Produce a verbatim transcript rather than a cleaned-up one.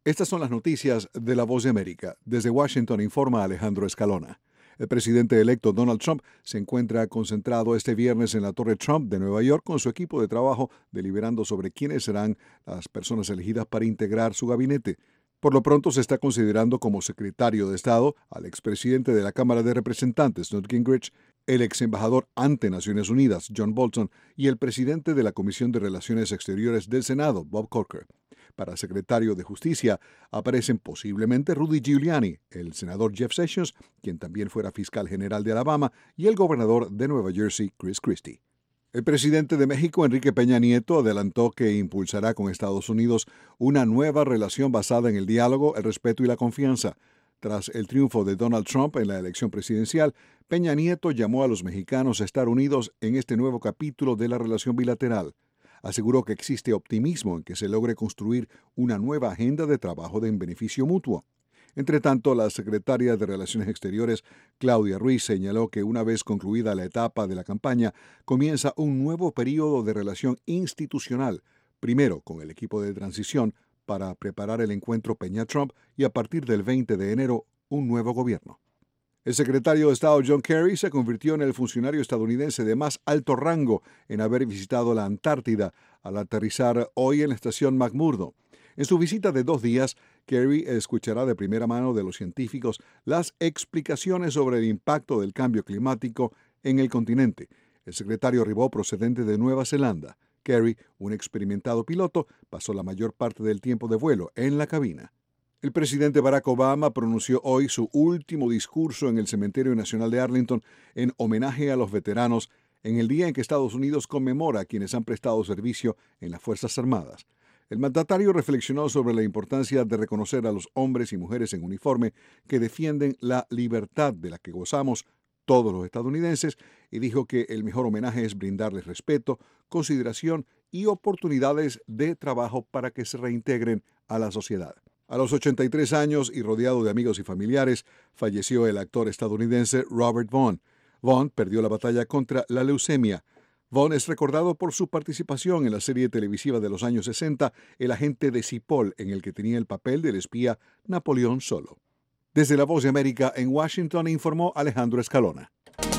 Estas son las noticias de La Voz de América. Desde Washington informa Alejandro Escalona. El presidente electo Donald Trump se encuentra concentrado este viernes en la Torre Trump de Nueva York con su equipo de trabajo deliberando sobre quiénes serán las personas elegidas para integrar su gabinete. Por lo pronto se está considerando como secretario de Estado al expresidente de la Cámara de Representantes, Newt Gingrich, el ex embajador ante Naciones Unidas, John Bolton, y el presidente de la Comisión de Relaciones Exteriores del Senado, Bob Corker. Para secretario de Justicia aparecen posiblemente Rudy Giuliani, el senador Jeff Sessions, quien también fuera fiscal general de Alabama, y el gobernador de Nueva Jersey, Chris Christie. El presidente de México, Enrique Peña Nieto, adelantó que impulsará con Estados Unidos una nueva relación basada en el diálogo, el respeto y la confianza. Tras el triunfo de Donald Trump en la elección presidencial, Peña Nieto llamó a los mexicanos a estar unidos en este nuevo capítulo de la relación bilateral. Aseguró que existe optimismo en que se logre construir una nueva agenda de trabajo en beneficio mutuo. Entre tanto, la secretaria de Relaciones Exteriores, Claudia Ruiz, señaló que una vez concluida la etapa de la campaña, comienza un nuevo periodo de relación institucional, primero con el equipo de transición para preparar el encuentro Peña-Trump y a partir del veinte de enero un nuevo gobierno. El secretario de Estado John Kerry se convirtió en el funcionario estadounidense de más alto rango en haber visitado la Antártida al aterrizar hoy en la estación McMurdo. En su visita de dos días, Kerry escuchará de primera mano de los científicos las explicaciones sobre el impacto del cambio climático en el continente. El secretario arribó procedente de Nueva Zelanda. Kerry, un experimentado piloto, pasó la mayor parte del tiempo de vuelo en la cabina. El presidente Barack Obama pronunció hoy su último discurso en el Cementerio Nacional de Arlington en homenaje a los veteranos en el día en que Estados Unidos conmemora a quienes han prestado servicio en las Fuerzas Armadas. El mandatario reflexionó sobre la importancia de reconocer a los hombres y mujeres en uniforme que defienden la libertad de la que gozamos todos los estadounidenses y dijo que el mejor homenaje es brindarles respeto, consideración y oportunidades de trabajo para que se reintegren a la sociedad. A los ochenta y tres años y rodeado de amigos y familiares, falleció el actor estadounidense Robert Vaughn. Vaughn perdió la batalla contra la leucemia. Vaughn es recordado por su participación en la serie televisiva de los años sesenta, El agente de Cipoll, en el que tenía el papel del espía Napoleón Solo. Desde La Voz de América en Washington informó Alejandro Escalona.